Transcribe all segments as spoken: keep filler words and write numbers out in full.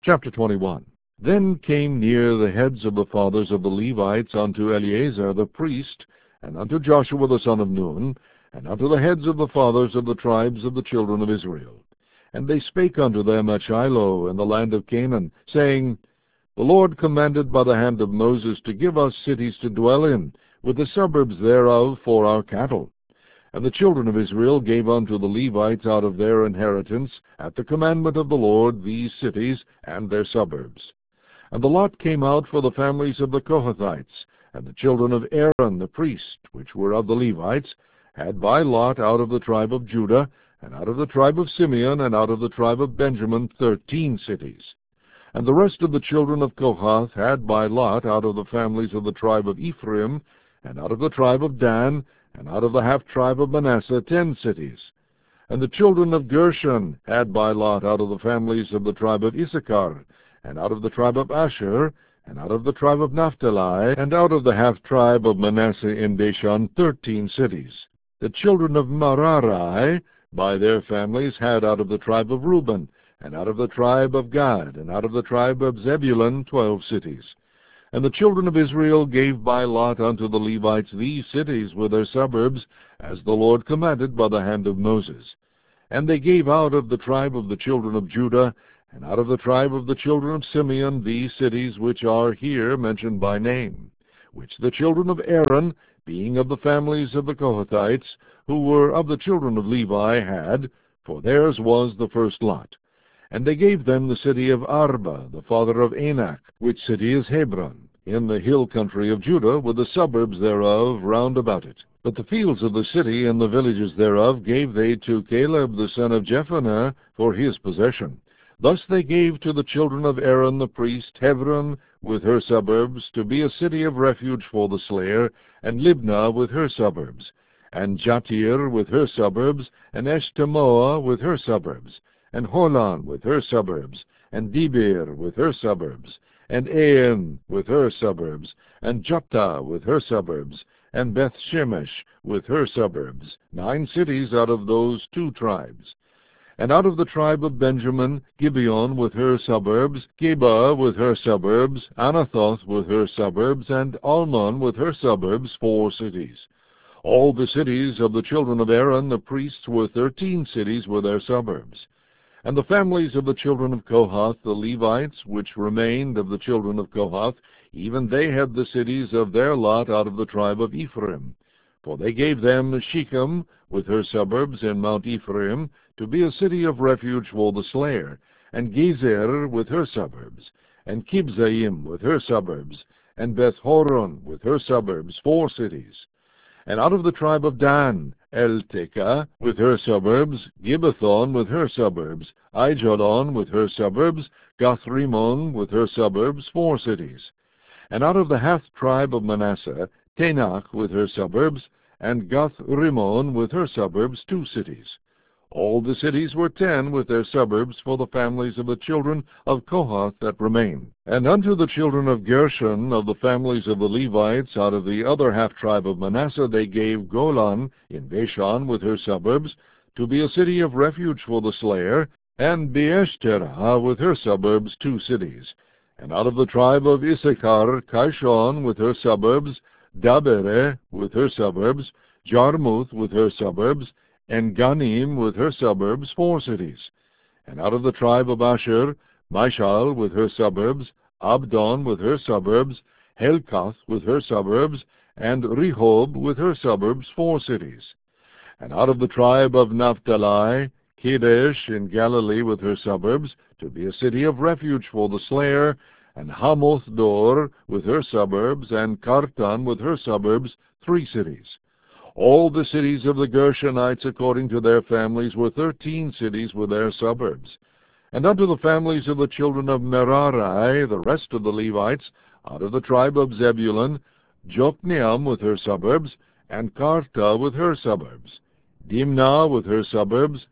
Chapter twenty-one. Then came near the heads of the fathers of the Levites unto Eleazar the priest, and unto Joshua the son of Nun, and unto the heads of the fathers of the tribes of the children of Israel. And they spake unto them at Shiloh in the land of Canaan, saying, The Lord commanded by the hand of Moses to give us cities to dwell in, with the suburbs thereof for our cattle. And the children of Israel gave unto the Levites out of their inheritance, at the commandment of the Lord, these cities and their suburbs. And the lot came out for the families of the Kohathites, and the children of Aaron the priest, which were of the Levites, had by lot out of the tribe of Judah, and out of the tribe of Simeon, and out of the tribe of Benjamin, thirteen cities. And the rest of the children of Kohath had by lot out of the families of the tribe of Ephraim, and out of the tribe of Dan, and out of the half-tribe of Manasseh, ten cities. And the children of Gershon had by lot out of the families of the tribe of Issachar, and out of the tribe of Asher, and out of the tribe of Naphtali, and out of the half-tribe of Manasseh in Bashan, thirteen cities. The children of Merari, by their families, had out of the tribe of Reuben, and out of the tribe of Gad, and out of the tribe of Zebulun, twelve cities. And the children of Israel gave by lot unto the Levites these cities with their suburbs, as the Lord commanded by the hand of Moses. And they gave out of the tribe of the children of Judah, and out of the tribe of the children of Simeon, these cities which are here mentioned by name, which the children of Aaron, being of the families of the Kohathites, who were of the children of Levi, had, for theirs was the first lot. And they gave them the city of Arba, the father of Anak, which city is Hebron, in the hill country of Judah, with the suburbs thereof round about it. But the fields of the city and the villages thereof gave they to Caleb the son of Jephunneh for his possession. Thus they gave to the children of Aaron the priest Hebron with her suburbs, to be a city of refuge for the slayer, and Libnah with her suburbs, and Jattir with her suburbs, and Eshtemoa with her suburbs, and Holon with her suburbs, and Debir with her suburbs, and Ain with her suburbs, and Jotta with her suburbs, and Beth-Shemesh with her suburbs, nine cities out of those two tribes. And out of the tribe of Benjamin, Gibeon with her suburbs, Geba with her suburbs, Anathoth with her suburbs, and Almon with her suburbs, four cities. All the cities of the children of Aaron the priests were thirteen cities with their suburbs. And the families of the children of Kohath, the Levites, which remained of the children of Kohath, even they had the cities of their lot out of the tribe of Ephraim. For they gave them Shechem, with her suburbs in Mount Ephraim, to be a city of refuge for the slayer, and Gezer with her suburbs, and Kibzaim with her suburbs, and Beth-horon with her suburbs, four cities. And out of the tribe of Dan, Eltekeh with her suburbs, Gibbethon with her suburbs, Aijalon with her suburbs, Gathrimon with her suburbs, four cities. And out of the half-tribe of Manasseh, Tanach with her suburbs, and Gath-Rimmon with her suburbs, two cities. All the cities were ten with their suburbs for the families of the children of Kohath that remained. And unto the children of Gershon of the families of the Levites out of the other half-tribe of Manasseh they gave Golan in Bashan with her suburbs, to be a city of refuge for the slayer, and Beeshterah with her suburbs, two cities. And out of the tribe of Issachar, Kishon with her suburbs, Dabere with her suburbs, Jarmuth with her suburbs, and Ganim with her suburbs, four cities. And out of the tribe of Asher, Mishal with her suburbs, Abdon with her suburbs, Helkath with her suburbs, and Rehob with her suburbs, four cities. And out of the tribe of Naphtali, Kedesh in Galilee with her suburbs, to be a city of refuge for the slayer, and Hamoth-dor with her suburbs, and Kartan with her suburbs, three cities. All the cities of the Gershonites according to their families were thirteen cities with their suburbs. And unto the families of the children of Merari, the rest of the Levites, out of the tribe of Zebulun, Jokneam with her suburbs, and Karta with her suburbs, Dimnah with her suburbs,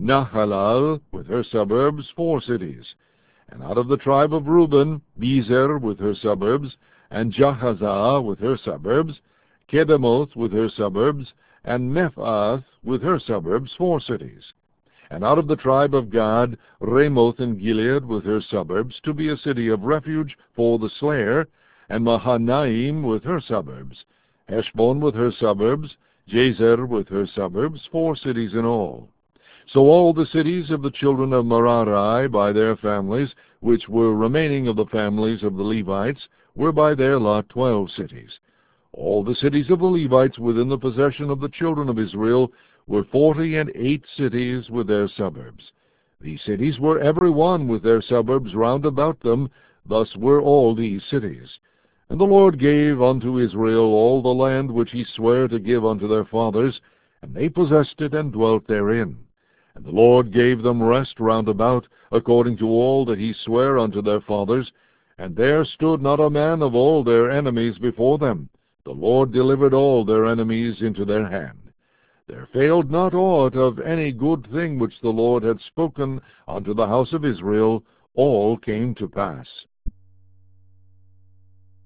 Nahalal with her suburbs, four cities. And out of the tribe of Reuben, Bezer with her suburbs, and Jahazah with her suburbs, Kedemoth with her suburbs, and Mephath with her suburbs, four cities. And out of the tribe of Gad, Ramoth in Gilead with her suburbs, to be a city of refuge for the slayer, and Mahanaim with her suburbs, Heshbon with her suburbs, Jazer with her suburbs, four cities in all. So all the cities of the children of Merari by their families, which were remaining of the families of the Levites, were by their lot twelve cities. All the cities of the Levites within the possession of the children of Israel were forty and eight cities with their suburbs. These cities were every one with their suburbs round about them, thus were all these cities. And the Lord gave unto Israel all the land which he sware to give unto their fathers, and they possessed it and dwelt therein. And the Lord gave them rest round about, according to all that he sware unto their fathers, and there stood not a man of all their enemies before them. The Lord delivered all their enemies into their hand. There failed not aught of any good thing which the Lord had spoken unto the house of Israel, all came to pass.